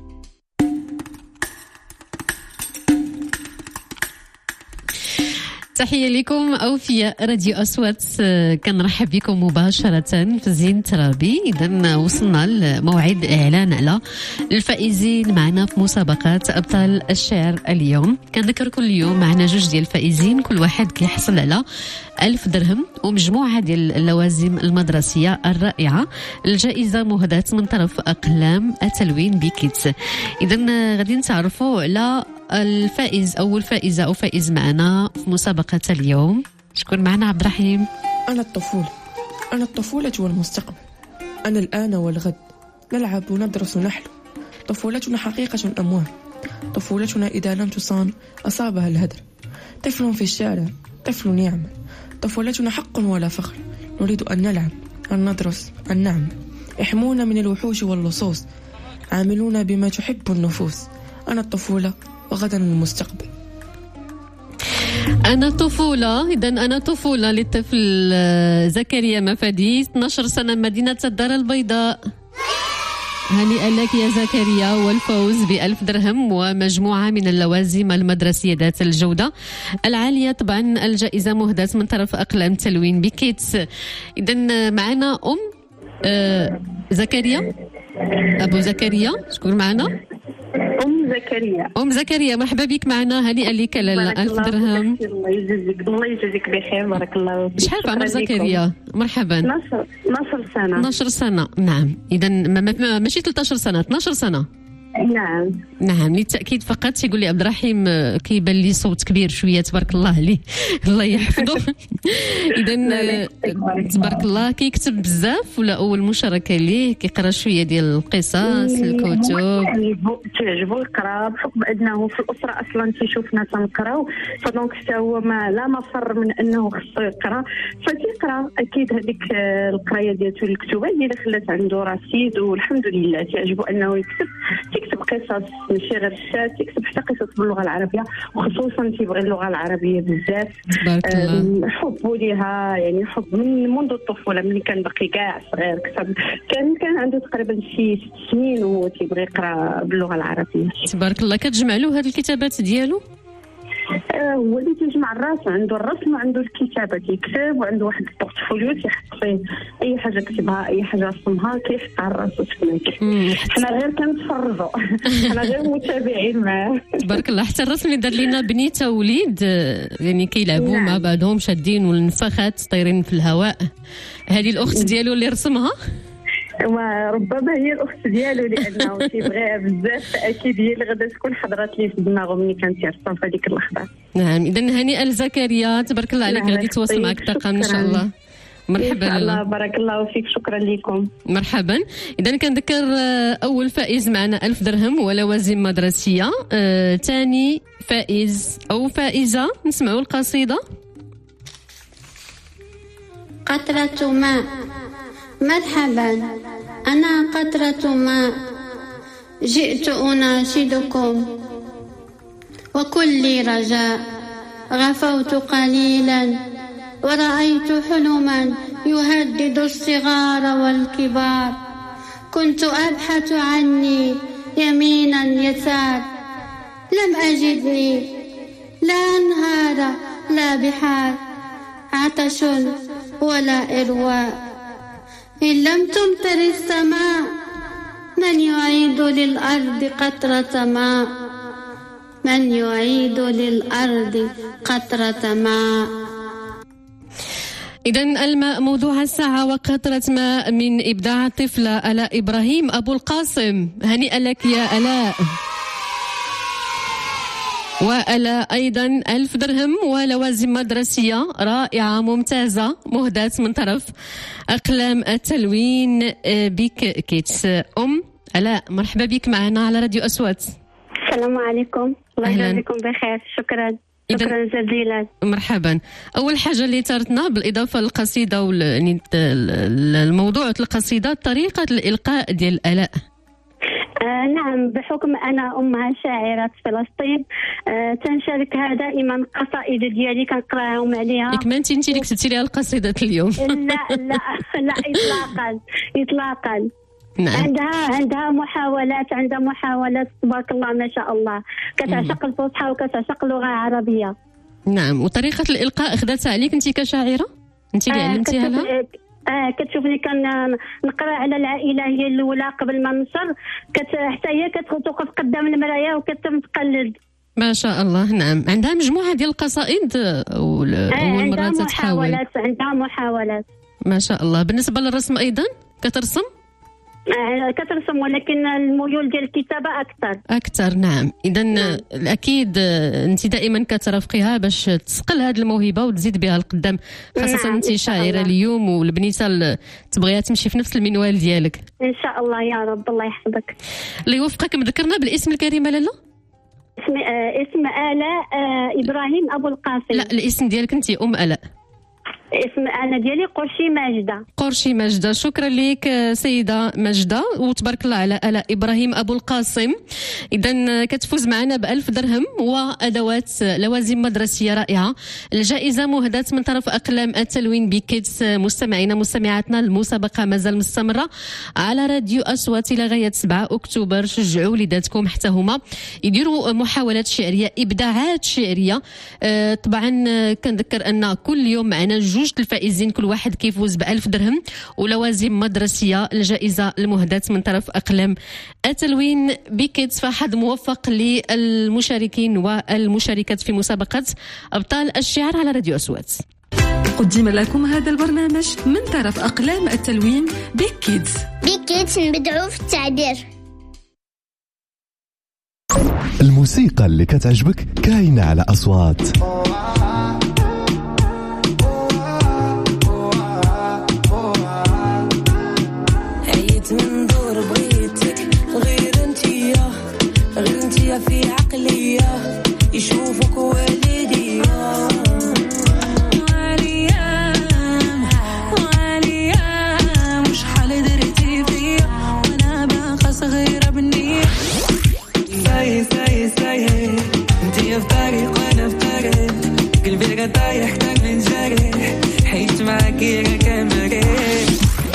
تحية لكم أوفياء راديو أصوات، كنرحب بكم مباشرة في زين ترابي. إذا وصلنا لموعد إعلان على الفائزين معنا في مسابقات أبطال الشعر اليوم. كنذكر كل يوم معنا جوج ديال الفائزين، كل واحد كيحصل على ألف درهم ومجموعة ديال اللوازم المدرسية الرائعة. الجائزة مهداة من طرف أقلام التلوين بكيتس. إذا غادي نتعرفوا على الفائز أو الفائزة أو فائز معنا في مسابقة اليوم. شكون معنا؟ عبد الرحيم. أنا الطفولة، أنا الطفولة والمستقبل، أنا الآن والغد، نلعب وندرس ونحلم. طفولتنا حقيقة أموال، طفولتنا إذا لم تصان أصابها الهدر. طفل في الشارع، طفل يعمل، طفولتنا حق ولا فخر. نريد أن نلعب، أن ندرس، أن نعمل. احمونا من الوحوش واللصوص، عاملونا بما تحب النفوس. أنا الطفولة وغدا المستقبل. أنا طفولة، إذا أنا طفولة للطفل زكريا مفادي، اثنتا عشرة سنة، مدينة الدار البيضاء. هنيئا لك يا زكريا، والفوز بألف درهم ومجموعة من اللوازم المدرسية ذات الجودة العالية. طبعا الجائزة مهداة من طرف أقلام تلوين بكيتس. إذا معنا أم آه زكريا، أبو زكريا، شكون معنا؟ أم زكريا. أم زكريا، مرحبا بك معنا، هنيئا لك ألف درهم. الله يجزيك، الله يجزيك بخير، بارك الله فيك. شحال في عمر زكريا؟ مرحبا. اثنا عشر سنة. اثنا عشر سنة، نعم. إذا ماشي ثلاثة عشر سنة، اثنا عشر سنة. نعم نعم. للتأكيد فقط تيقول لي عبد الرحيم كيبان لي صوت كبير شوية، تبارك الله عليه، الله يحفظه. إذا تبارك الله كيكتب بزاف ولا أول مشاركة ليه؟ كيقرا شوية ديال القصص، الكتب، تعجبو يقرا بحكم أنه في الأسرة أصلا تيشوفنا تنقراو، فدونك حتى هو ما لا مفر من أنه خصو يقرا، فتيقرا. أكيد هذيك القراية ديالته الكتوبة هي اللي خلات عنده رصيد، والحمد لله تعجبو أنه يكتب يكتب قصص ماشي غير الشات، يكتب حتى قصص باللغه العربيه، وخصوصا تيبغي اللغه العربيه بزاف. تبارك الله. حبه ليها يعني حب من منذ الطفوله، ملي كان باقي كاع صغير كتب، كان كان عنده تقريبا شي ست سنين وهو تيبغي يقرا باللغه العربيه. تبارك الله. كتجمع له هذه الكتابات ديالو؟ هو اللي تيجمع الراس، عنده الرسم وعنده الكتابه، كيكتب وعنده واحد البورتفوليو تيحط فيه اي حاجه كتبها، اي حاجه رسمها كيحطها راسو هناك. حنا غير كنتفرجوا، حنا غير متابعين معاه. تبارك الله. حتى الرسم اللي دار لنا بنيته وليد، يعني كيلعبوا مع بعضهم شادين والنفخات طايرين في الهواء، هذه الاخت ديالو اللي رسمها. وربما هي الاخت ديالو لانه تيبغيها بزاف، اكيد هي اللي غادا تكون حضرات ليه في دماغه ملي كان تيرسم في هذيك اللحظه. نعم. اذا هنيئا لزكريا، تبارك الله عليك، غادي يتواصل معك الطاقم ان شاء الله. مرحبا. الله بارك الله فيك، شكرا لكم. مرحبا. اذا كنذكر اول فائز معنا ألف درهم ولوازم مدرسيه. ثاني أه، فائز او فائزه، نسمعوا القصيده. قطرة ماء. مرحبا، أنا قطرة ماء، جئت أناشدكم وكل رجاء. غفوت قليلا ورأيت حلما يهدد الصغار والكبار. كنت أبحث عني يمينا يسار، لم أجدني لا أنهار لا بحار، عطش ولا إرواء. إن لم تمطر السماء من يعيد للأرض قطرة ماء، من يعيد للأرض قطرة ماء. إذن الماء موضوع الساعة وقطرة ماء من إبداع الطفلة آلاء إبراهيم أبو القاسم. هنيئا لك يا آلاء. وآلاء أيضا ألف درهم ولوازم مدرسية رائعة ممتازة مهداة من طرف أقلام التلوين بك كيتس. أم آلاء، مرحبا بك معنا على راديو أصوات. السلام عليكم، الله يجزيكم بخير. شكرا شكرا جزيلا. مرحبا. أول حاجة اللي تارتنا بالإضافة للقصيدة يعني الموضوع القصيدة، طريقة الإلقاء ديال آلاء. آه نعم، بحكم أنا أمها شاعرة فلسطين آه تنشاركها دائما قصائد ديالي كنقراهم عليها. كما انت انت اللي كتبتي لها القصيدة اليوم. لا لا لا إطلاقا إطلاقا. نعم. عندها عندها محاولات عندها محاولات تبارك الله ما شاء الله، كتعشق الفصحى وكتعشق اللغة العربية. نعم. وطريقة الإلقاء أخذتها عليك أنت كشاعرة؟ أنت اللي علمتيها لها؟ اه كتشوفني كنقرا على العائله هي الاولى قبل ما نشر، حتى هي كتوقف قدام المرايه وكتقلد. ما شاء الله. نعم. عندها مجموعه ديال القصائد اول آه مره تتحاول. محاولات عندها محاولات. ما شاء الله. بالنسبه للرسم ايضا كترسم؟ آه كترسم، ولكن الميول ديال الكتابه اكثر. اكثر. نعم. اذا نعم. اكيد انت دائما كترافقيها باش تسقل هذه الموهبه وتزيد بها القدام، خاصه نعم. انت شاعره اليوم والبنيته تبغيها تمشي في نفس المنوال ديالك. ان شاء الله يا رب. الله يحفظك. اللي يوفقك. مذكرنا بالاسم الكريمه لاله؟ اسم آه اسم آلاء آه ابراهيم ابو القاسم. لا، الاسم ديالك انت ام آلاء. اسم انا ديالي قرشي ماجده. قرشي ماجده. شكرا لك سيده ماجده، وتبارك الله على آلاء ابراهيم ابو القاسم. اذا كتفوز معنا بألف درهم وادوات لوازم مدرسيه رائعه. الجائزه مهداه من طرف اقلام التلوين بكيتس. مستمعينا مستمعاتنا، المسابقه مازال مستمره على راديو اصوات الى غايه سبعة اكتوبر. شجعوا وليداتكم حتى هما يديروا محاولات شعريه، ابداعات شعريه. أه طبعا كنذكر ان كل يوم معنا جوج الفائزين، كل واحد كيفوز بألف درهم ولوازم مدرسية. الجائزة المهداة من طرف أقلام التلوين بكيتس. فحد موفق للمشاركين والمشاركات في مسابقة أبطال الشعر على راديو أصوات. قدم لكم هذا البرنامج من طرف أقلام التلوين بكيتس. بكيتس نبدعو في التعبير. الموسيقى اللي كتعجبك كاينة على أصوات. من دور بغيتك غير انتيا غير انتيا في عقلية يشوفك والديا. وعليا وعليا مش حال درتي فيا وانا باقا صغيرة بالنية. ساي ساي ساي انتيا في طريق وانا في طريق، قلبي راه طايح كتر من جريح، حيت معاكي راه كان مريح.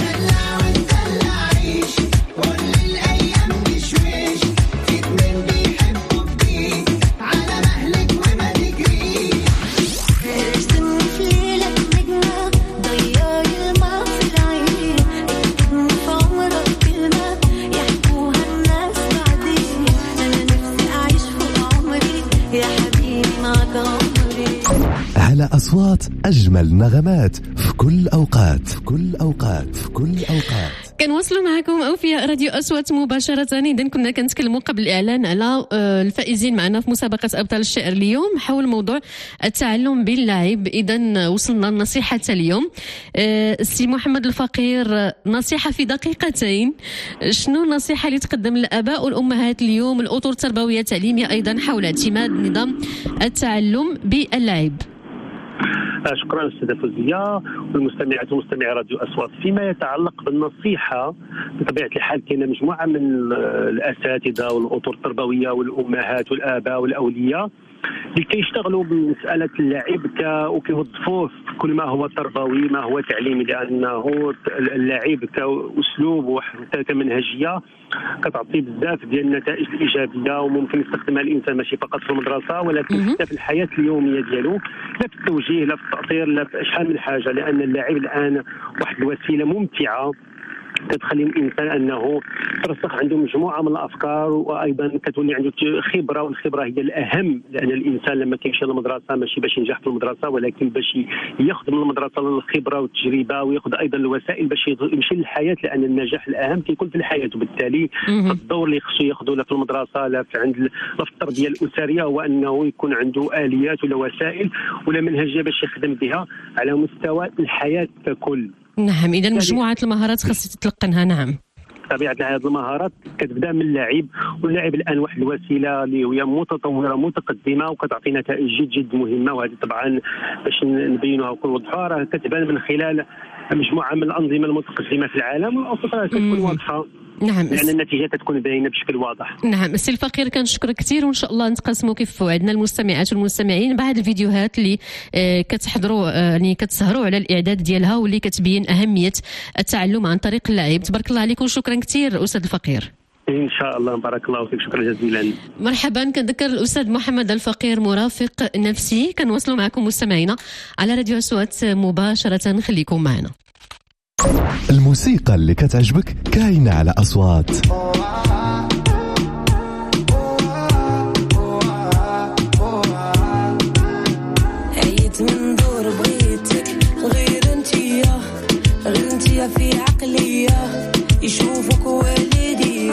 على أصوات أجمل نغمات في كل أوقات في كل أوقات في كل أوقات. كنواصلوا معكم أوفياء راديو أصوات مباشرة. إذن كنا كنتكلموا قبل الإعلان على الفائزين معنا في مسابقة أبطال الشعر اليوم حول موضوع التعلم باللعب. إذن وصلنا لنصيحة اليوم. السي محمد الفقير، نصيحة في دقيقتين، شنو النصيحة اللي تقدم للآباء والأمهات اليوم، الأطر التربوية التعليمية أيضا، حول اعتماد نظام التعلم باللعب؟ شكرا استاذه فوزيه والمستمعات ومستمعي راديو اصوات. فيما يتعلق بالنصيحه، بطبيعه الحال كاينه مجموعه من الاساتذه والاطر التربويه والامهات والاباء والاولياء اللي كيشتغلوا بمساله اللعب وكيوظفوه في كل ما هو تربوي ما هو تعليمي، لانه اللعب كاسلوب وحتى كمنهجيه كتعطي بزاف ديال النتائج الايجابيه، وممكن يستخدمها الانسان ماشي فقط في المدرسه ولكن حتى في الحياه اليوميه ديالو، لا في التوجيه لا في التاطير لا في شحال من حاجه. لان اللعب الان واحد الوسيله ممتعه كتخلي الانسان انه ترسخ عنده مجموعه من الافكار، وايضا كتولي عنده خبره، والخبره هي الاهم. لان الانسان لما كيمشي للمدرسه ماشي باش ينجح في المدرسه ولكن باش ياخذ من المدرسه الخبره والتجربه، وياخذ ايضا الوسائل باش يمشي للحياه، لان النجاح الاهم كيكون في الحياه. وبالتالي الدور اللي خصو ياخذه لا في المدرسه لا في عند لا في التربيه الاسريه هو انه يكون عنده اليات ولا وسائل ولا منهجيه باش يخدم بها على مستوى الحياه ككل. نعم. إذا مجموعة المهارات خاصة تتلقنها. نعم. طبيعة هذه المهارات كتبدا من اللعب، واللعب الان واحد الوسيله اللي هي متطوره متقدمه وكتعطي نتائج جد جد مهمه. وهذه طبعا باش نبينوها ونوضحوها راه كتبان من خلال مجموعه من الانظمه المتقدمه في العالم، والاسطوره كتكون واضحه نعم. لان النتيجه تكون باينه بشكل واضح. نعم السي الفقير كنشكرك كثير، وان شاء الله نتقاسموا كيف وعدنا المستمعات والمستمعين بعض الفيديوهات اللي آه كتحضروا آه يعني كتسهروا على الاعداد ديالها واللي كتبين اهميه التعلم عن طريق اللعب. تبارك الله عليك وشكرا كثير استاذ الفقير. ان شاء الله بارك الله فيك، شكرا جزيلا. مرحبا. كنذكر الاستاذ محمد الفقير مرافق نفسي. كنواصلوا معكم مستمعينا على راديو أصوات مباشره، خليكم معنا. الموسيقى اللي كتعجبك كاينه على أصوات. عيت من دور بغيتك غير انتيا غير انتيا في عقليه يشوفك والدي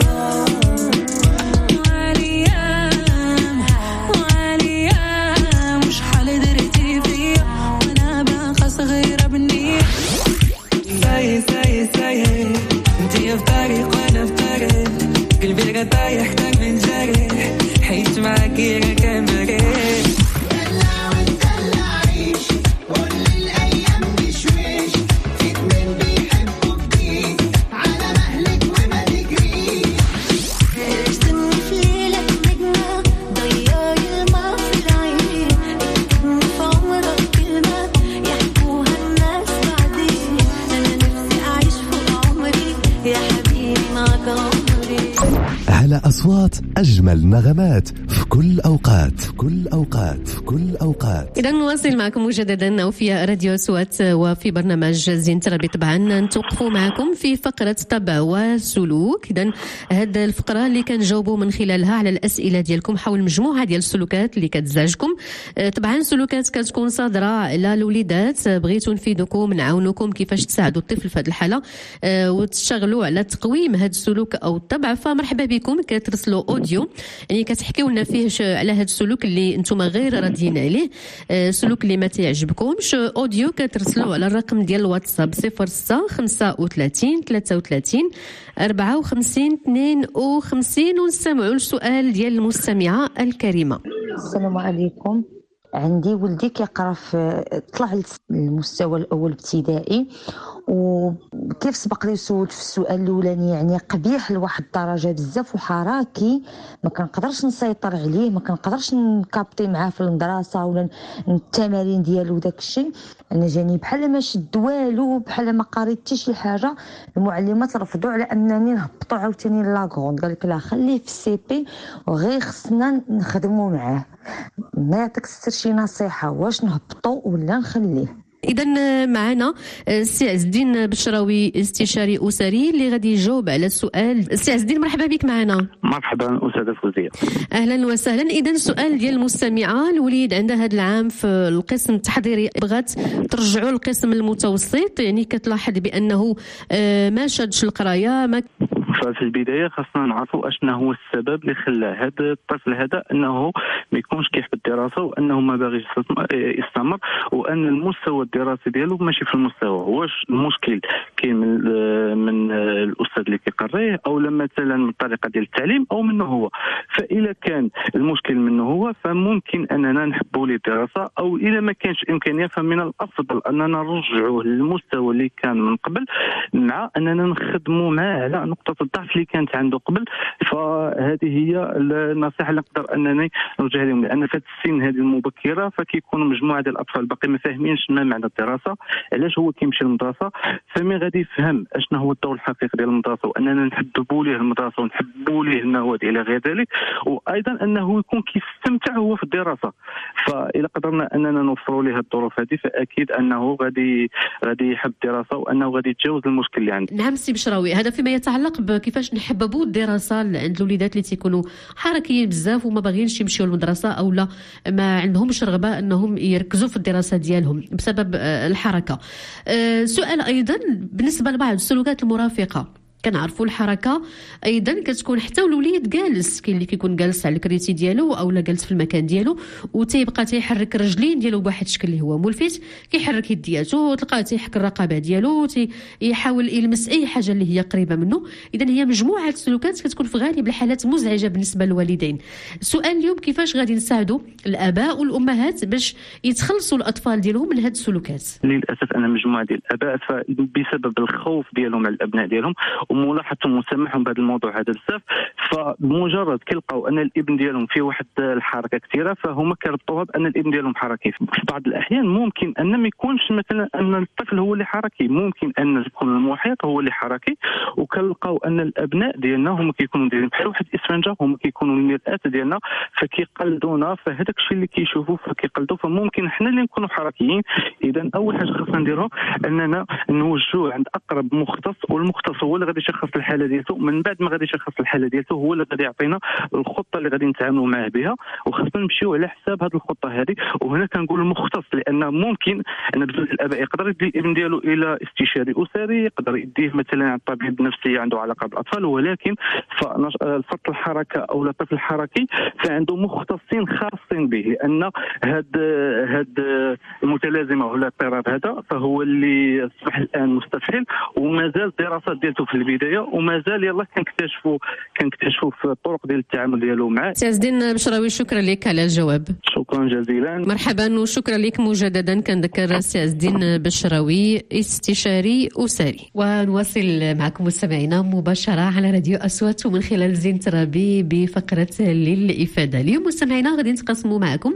وعليام وعليام شحال درتي فيا وانا باقا صغيره بالنيه. ساي ساي ساي انتي في طريق وانا في طريق قلبي راه طايح حتى من جريح حيت معاكي راه كان مريح. على أصوات أجمل نغمات في كل أوقات في كل أوقات في كل أوقات. إذا نواصل معكم مجددا في راديو أصوات وفي برنامج زين تربي. طبعا نتوقفوا معكم في فقرة طبع وسلوك. إذا هذه الفقرة اللي كنجاوبوا من خلالها على الأسئلة ديالكم حول مجموعة ديال السلوكات اللي كتزعجكم. طبعا سلوكات كتكون صادرة على الوليدات، بغيتوا نفيدكم نعاونوكم كيفاش تساعدوا الطفل في هذه الحالة وتشتغلوا على تقويم هذا السلوك أو الطبع. فمرحبا بكم، كترسلوا اوديو يعني كتحكيو لنا فيه على هذا السلوك اللي انتم غير راضيين عليه، سلوك اللي ما تعجبكمش. اوديو كترسلوا على الرقم ديال الواتساب صفر ستة خمسة وثلاثين ثلاثة وثلاثين أربعة وخمسين اثنين وخمسين. ونستمعوا للسؤال ديال المستمعة الكريمة. السلام عليكم. عندي ولدي كيقرا في طلع للمستوى الاول ابتدائي، وكيف سبق لي سولت في السؤال الاولاني يعني قبيح لواحد الدرجه بزاف وحراكي، ما كنقدرش نسيطر عليه، ما كنقدرش نكابطي معاه في المدرسه ولا التمارين ديالو وداك الشيء. انا جاني بحال ما شد والو، بحال ما قريت حتى شي حاجه. المعلمات رفضوا على انني نهبطوا عاوتاني لاكروند، قال لك لا خليه في السي بي وغير خصنا نخدموا معاه. ما يعطيك السر شي نصيحه، واش نهبطوا ولا نخليه؟ إذا معنا السي عز الدين بشراوي استشاري أسري اللي غادي يجاوب على السؤال. السي عز الدين مرحبا بك معنا. مرحبا أستاذة فوزية. أهلا وسهلا. إذا السؤال ديال المستمعة، الوليد عندها هذا العام في القسم التحضيري بغات ترجعوا للقسم المتوسط، يعني كتلاحظ بأنه ما شادش القراية. ما ففي البدايه خاصنا نعرفوا اشنا هو السبب اللي خلى هذا الطفل هذا انه ما يكونش كيحب الدراسه وانه ما باغيش يستمر وان المستوى الدراسي ديالو ماشي في المستوى. واش المشكل كاين من من الاستاذ اللي كيقريه او مثلا من الطريقه ديال التعليم او منه هو؟ فاذا كان المشكل منه هو فممكن اننا نحبوا ليه الدراسه، او اذا ما كانش امكانيه فمن الافضل اننا نرجعوه للمستوى اللي كان من قبل، مع اننا نخدموا معاه على نقطه الضعف اللي كانت عنده قبل. فهذه هي النصيحه اللي نقدر انني نوجهها لهم، لان في السن هذه المبكره فكيكون مجموعه ديال الاطفال باقي ما فاهمينش ما معنى الدراسه، علاش هو كيمشي للمدرسه. فمن غادي يفهم اشنا هو الدور الحقيقي ديال المدرسه، واننا نحببوا ليه المدرسه ونحبوا ليه المواد الى غير ذلك، وايضا انه يكون كيستمتع هو في الدراسه. فاذا قدرنا اننا نوفروا له الظروف هذه فاكيد انه غادي غادي يحب الدراسه وانه غادي يتجاوز المشكل اللي عنده. نعم سي بشراوي، هذا فيما يتعلق بكيفاش نحببوا الدراسه عند الوليدات اللي تيكونوا حركيين بزاف وما باغيينش يمشيو للمدرسه او لا ما عندهمش رغبه انهم يركزوا في الدراسه ديالهم بسبب الحركه. سؤال ايضا بالنسبه لبعض السلوكات المرافقه، كنعرفوا الحركه ايضا كتكون حتى الوليد جالس، كاين اللي كيكون جالس على الكريتي ديالو او لا جالس في المكان ديالو وتيبقى تيحرك الرجلين ديالو بواحد الشكل اللي هو ملفت، كيحرك يدياتو تلقاه تيحك الرقبه ديالو، يحاول يلمس اي حاجه اللي هي قريبه منه. اذا هي مجموعه السلوكات كتكون في غالب الحالات مزعجه بالنسبه للوالدين. السؤال اليوم كيفاش غادي نساعدوا الاباء والامهات باش يتخلصوا الاطفال ديالهم من هذه السلوكات؟ للاسف ان مجموعه ديال الاباء بسبب الخوف ديالهم على الابناء ديالهم وملاحظتهم وسمعهم بهذا الموضوع هذا بزاف. فبمجرد كيلقاو ان الابن ديالهم فيه واحد الحركه كثيره فهما كيربطوها بان الابن ديالهم حركي. في بعض الاحيان ممكن ان ما يكونش مثلا ان الطفل هو اللي حركي، ممكن ان يكون المحيط هو اللي حركي. وكنلقاو ان الابناء ديالنا هما كيكونوا دايرين بحال واحد الاسفنجه، هما كيكونوا المرآة ديالنا فكيقلدونا، فهذاك الشيء اللي كيشوفوا فكيقلدوا، فممكن حنا اللي نكونوا حركيين. اذا اول حاجه خاصنا نديروها اننا نوجهوه عند اقرب مختص، والمختص هو اللي غادي يشخص الحاله ديالته. من بعد ما غادي يشخص الحاله ديالته هو اللي غادي يعطينا الخطه اللي غادي نتعاملوا معاه بها، وخاصنا نمشيو على حساب هذه الخطه هذه. وهنا كنقول المختص لان ممكن ان بزاف الاباء يقدر يدي الابن ديالو الى استشاري اسري، يقدر يديه مثلا عند طبيب نفسي عنده علاقه بالاطفال، ولكن فرط الحركه او الطفل الحركي فعنده مختصين خاصين به، لان هاد هاد المتلازمه ولا الاضطراب هذا فهو اللي اصبح الان مستفحل، ومازال الدراسات ديالته في البدايه، ومازال يلاه كنكتشفوا كنكتشفوا في الطرق ديال التعامل ديالو معاه. سي عز الدين بشراوي، شكرا لك على الجواب. شكرا جزيلا. مرحبا وشكرا لك مجددا. كنذكر سي عز الدين بشراوي استشاري اسري. ونواصل معكم مستمعينا مباشره على راديو اصوات ومن خلال زين ترابي بفقره للافاده. اليوم مستمعينا غادي نتقاسموا معكم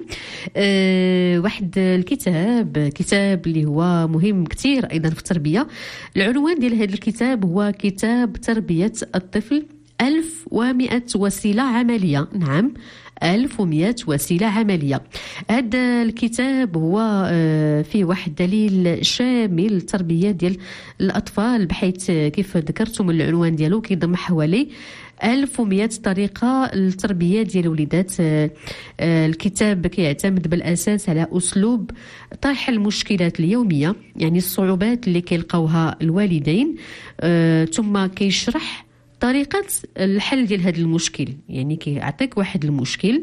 أه واحد الكتاب، كتاب اللي هو مهم كثير ايضا في التربيه. العنوان ديال هذا الكتاب هو كتاب تربيه الطفل ألف ومئة وسيله عمليه. نعم، ألف ومئة وسيلة عملية. هذا الكتاب هو فيه واحد دليل شامل للتربية ديال الأطفال، بحيث كيف ذكرتم العنوان ديالو كيضم حوالي ألف ومئة طريقة للتربية ديال الوليدات. الكتاب كيعتمد بالأساس على أسلوب طرح المشكلات اليومية، يعني الصعوبات اللي كيلقاوها الوالدين، ثم كيشرح طريقة الحل ديال هذا المشكل. يعني كيعطيك واحد المشكل،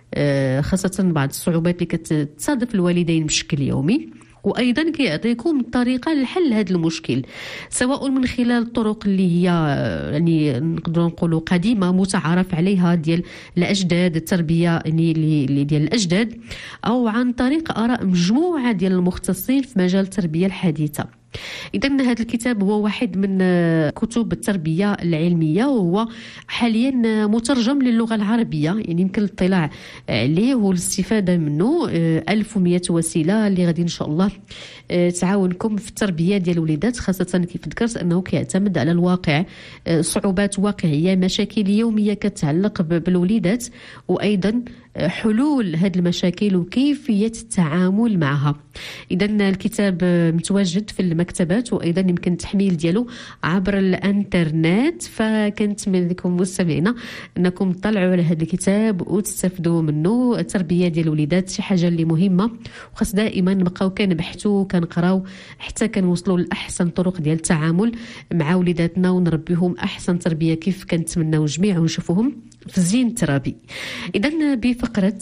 خاصة بعض الصعوبات اللي كتصادف الوالدين بشكل يومي، وأيضا كيعطيكم طريقة لحل هذا المشكل، سواء من خلال الطرق اللي هي يعني نقدروا نقولوا قديمة متعارف عليها ديال الأجداد، التربية يعني اللي ديال الأجداد، أو عن طريق آراء مجموعة ديال المختصين في مجال التربية الحديثة. إذن هذا الكتاب هو واحد من كتب التربية العلمية، وهو حاليا مترجم للغة العربية، يعني يمكن الاطلاع عليه والاستفادة منه. ألف ومئة وسيلة اللي غادي إن شاء الله تعاونكم في التربية ديال الوليدات، خاصة كيف ذكرت أنه كيعتمد على الواقع، صعوبات واقعية، مشاكل يومية كتعلق بالوليدات، وأيضا حلول هذه المشاكل وكيفية التعامل معها. إذن الكتاب متواجد في المكتبات، وأيضا يمكن التحميل ديالو عبر الانترنت، فكنتمنى لكم مستمعينا أنكم تطلعوا على هذا الكتاب وتستفدوا منه. التربية ديال الوليدات شي حاجة اللي مهمة، وخاص دائما نبقاو كنبحثوا كنقراو حتى كنوصلوا لأحسن طرق ديال التعامل مع وليداتنا ونربيهم أحسن تربية كيف كنتمناو جميع ونشوفوهم في زين الترابي. إذن بفقرة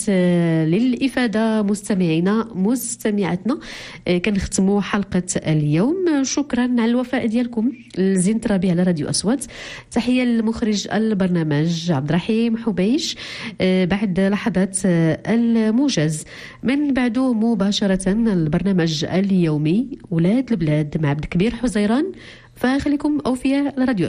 للإفادة مستمعينا مستمعاتنا كنختموا حلقة اليوم. شكرا على الوفاء ديالكم لزين الترابي على راديو أصوات. تحية لمخرج البرنامج عبد الرحيم حبيش. بعد لحظات الموجز من بعده مباشرة البرنامج اليومي ولاد البلاد مع عبد الكبير حزيران، فخليكم أوفياء لراديو